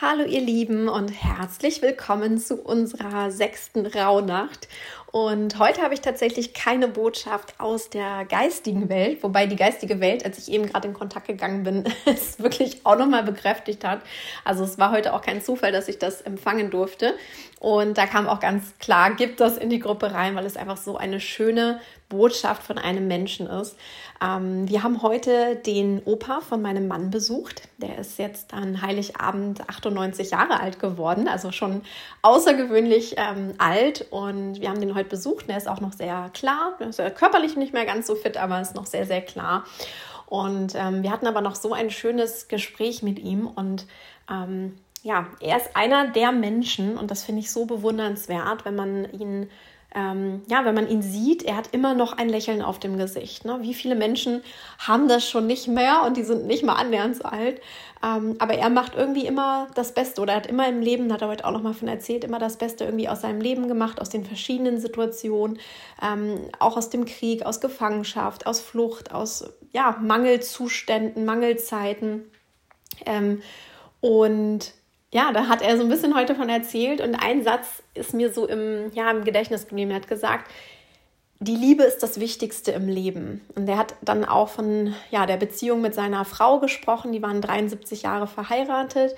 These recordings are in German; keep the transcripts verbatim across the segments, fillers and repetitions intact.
Hallo ihr Lieben und herzlich willkommen zu unserer sechsten Rauhnacht. Und heute habe ich tatsächlich keine Botschaft aus der geistigen Welt, wobei die geistige Welt, als ich eben gerade in Kontakt gegangen bin, es wirklich auch nochmal bekräftigt hat. Also es war heute auch kein Zufall, dass ich das empfangen durfte. Und da kam auch ganz klar, gib das in die Gruppe rein, weil es einfach so eine schöne Botschaft von einem Menschen ist. Ähm, wir haben heute den Opa von meinem Mann besucht. Der ist jetzt an Heiligabend achtundneunzig Jahre alt geworden, also schon außergewöhnlich ähm, alt. Und wir haben den heute besucht. Der ist auch noch sehr klar, er ist ja körperlich nicht mehr ganz so fit, aber ist noch sehr, sehr klar. Und ähm, wir hatten aber noch so ein schönes Gespräch mit ihm und ähm, ja, er ist einer der Menschen und das finde ich so bewundernswert, wenn man ihn Ähm, ja, wenn man ihn sieht, er hat immer noch ein Lächeln auf dem Gesicht. Ne? Wie viele Menschen haben das schon nicht mehr und die sind nicht mal annähernd so alt. Ähm, aber er macht irgendwie immer das Beste oder hat immer im Leben, hat er heute auch noch mal von erzählt, immer das Beste irgendwie aus seinem Leben gemacht, aus den verschiedenen Situationen, ähm, auch aus dem Krieg, aus Gefangenschaft, aus Flucht, aus ja, Mangelzuständen, Mangelzeiten. Ähm, und Ja, da hat er so ein bisschen heute von erzählt und ein Satz ist mir so im, ja, im Gedächtnis geblieben. Er hat gesagt, die Liebe ist das Wichtigste im Leben. Und er hat dann auch von ja, der Beziehung mit seiner Frau gesprochen. Die waren dreiundsiebzig Jahre verheiratet.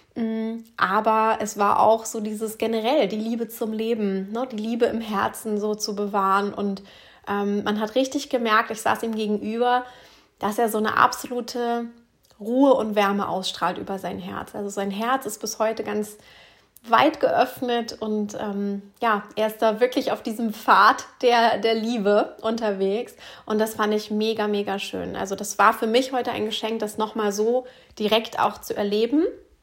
Aber es war auch so dieses generell, die Liebe zum Leben, ne? Die Liebe im Herzen so zu bewahren. Und ähm, man hat richtig gemerkt, ich saß ihm gegenüber, dass er so eine absolute Ruhe und Wärme ausstrahlt über sein Herz. Also sein Herz ist bis heute ganz weit geöffnet und ähm, ja, er ist da wirklich auf diesem Pfad der, der Liebe unterwegs und das fand ich mega, mega schön. Also das war für mich heute ein Geschenk, das nochmal so direkt auch zu erleben,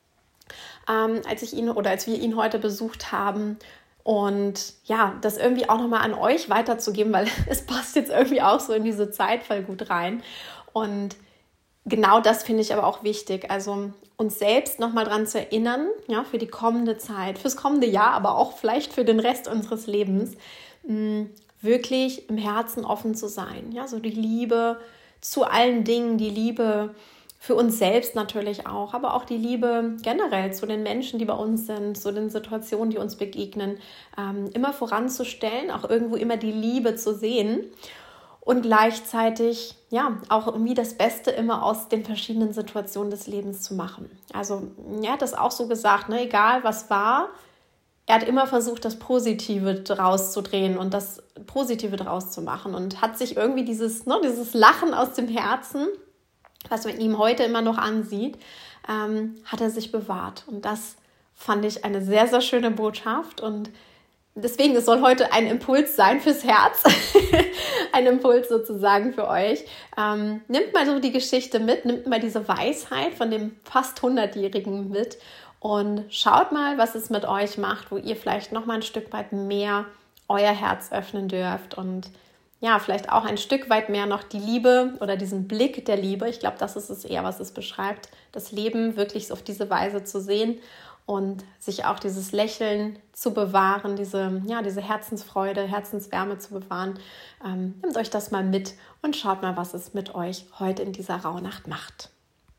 ähm, als ich ihn oder als wir ihn heute besucht haben. Und ja, das irgendwie auch nochmal an euch weiterzugeben, weil es passt jetzt irgendwie auch so in diese Zeit voll gut rein. Und genau das finde ich aber auch wichtig, also uns selbst nochmal dran zu erinnern, ja, für die kommende Zeit, fürs kommende Jahr, aber auch vielleicht für den Rest unseres Lebens, mh, wirklich im Herzen offen zu sein. Ja, so die Liebe zu allen Dingen, die Liebe für uns selbst natürlich auch, aber auch die Liebe generell zu den Menschen, die bei uns sind, zu den Situationen, die uns begegnen, ähm, immer voranzustellen, auch irgendwo immer die Liebe zu sehen. Und gleichzeitig, ja, auch irgendwie das Beste immer aus den verschiedenen Situationen des Lebens zu machen. Also, er hat das auch so gesagt, ne, egal was war, er hat immer versucht, das Positive draus zu drehen und das Positive draus zu machen und hat sich irgendwie dieses, ne, dieses Lachen aus dem Herzen, was man ihm heute immer noch ansieht, ähm, hat er sich bewahrt. Und das fand ich eine sehr, sehr schöne Botschaft und deswegen, es soll heute ein Impuls sein fürs Herz, ein Impuls sozusagen für euch. Ähm, nimmt mal so die Geschichte mit, nimmt mal diese Weisheit von dem fast hundertjährigen mit und schaut mal, was es mit euch macht, wo ihr vielleicht noch mal ein Stück weit mehr euer Herz öffnen dürft und ja, vielleicht auch ein Stück weit mehr noch die Liebe oder diesen Blick der Liebe. Ich glaube, das ist es eher, was es beschreibt, das Leben wirklich auf diese Weise zu sehen. Und sich auch dieses Lächeln zu bewahren, diese, ja, diese Herzensfreude, Herzenswärme zu bewahren. Ähm, nehmt euch das mal mit und schaut mal, was es mit euch heute in dieser Rauhnacht macht.